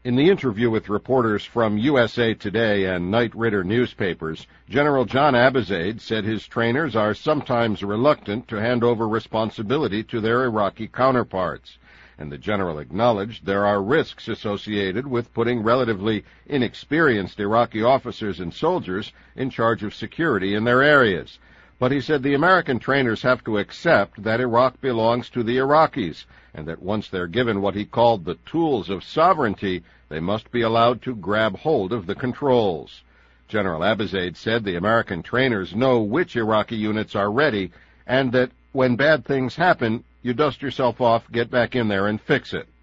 In the interview with reporters from USA Today and Knight Ridder newspapers, General John Abizaid said his trainers are sometimes reluctant to hand over responsibility to their Iraqi counterparts, and the general acknowledged there are risks associated with putting relatively inexperienced Iraqi officers and soldiers in charge of security in their areas. But he said the American trainers have to accept that Iraq belongs to the Iraqis, and that once they're given what he called the tools of sovereignty, they must be allowed to grab hold of the controls. General Abizaid said the American trainers know which Iraqi units are ready, and that when bad things happen, you dust yourself off, get back in there, and fix it.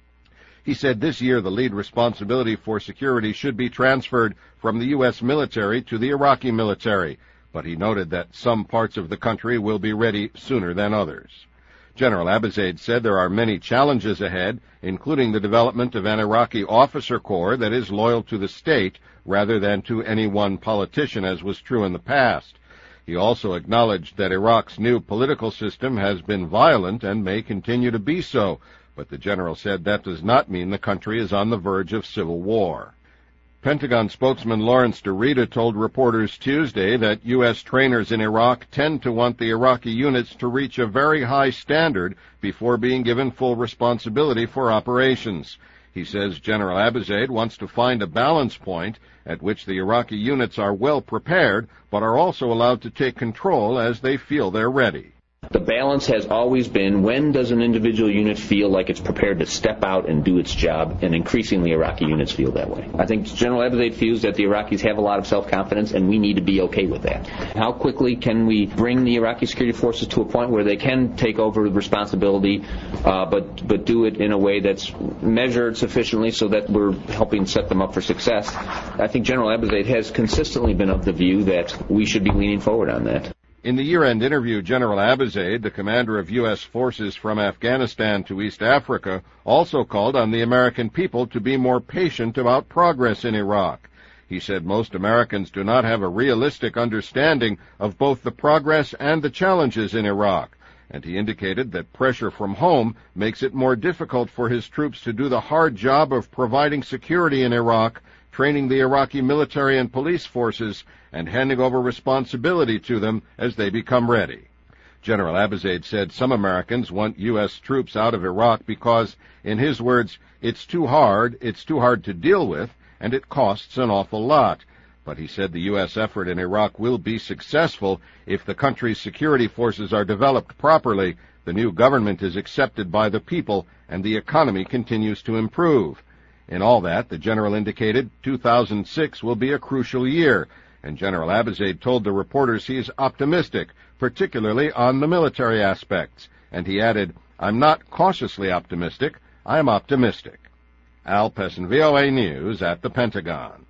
He said this year the lead responsibility for security should be transferred from the U.S. military to the Iraqi military, but he noted that some parts of the country will be ready sooner than others. General Abizaid said there are many challenges ahead, including the development of an Iraqi officer corps that is loyal to the state rather than to any one politician, as was true in the past. He also acknowledged that Iraq's new political system has been violent and may continue to be so, but the general said that does not mean the country is on the verge of civil war. Pentagon spokesman Lawrence DeRita told reporters Tuesday that U.S. trainers in Iraq tend to want the Iraqi units to reach a very high standard before being given full responsibility for operations. He says General Abizaid wants to find a balance point at which the Iraqi units are well prepared but are also allowed to take control as they feel they're ready. The balance has always been, when does an individual unit feel like it's prepared to step out and do its job, and increasingly Iraqi units feel that way. I think General Abizaid feels that the Iraqis have a lot of self-confidence, and we need to be okay with that. How quickly can we bring the Iraqi security forces to a point where they can take over the responsibility, but do it in a way that's measured sufficiently so that we're helping set them up for success? I think General Abizaid has consistently been of the view that we should be leaning forward on that. In the year-end interview, General Abizaid, the commander of U.S. forces from Afghanistan to East Africa, also called on the American people to be more patient about progress in Iraq. He said most Americans do not have a realistic understanding of both the progress and the challenges in Iraq, and he indicated that pressure from home makes it more difficult for his troops to do the hard job of providing security in Iraq, training the Iraqi military and police forces, and handing over responsibility to them as they become ready. General Abizaid said some Americans want U.S. troops out of Iraq because, in his words, it's too hard to deal with, and it costs an awful lot. But he said the U.S. effort in Iraq will be successful if the country's security forces are developed properly, the new government is accepted by the people, and the economy continues to improve. In all that, the general indicated 2006 will be a crucial year, and General Abizaid told the reporters he is optimistic, particularly on the military aspects. And he added, "I'm not cautiously optimistic, I'm optimistic." Al Pessin, VOA News at the Pentagon.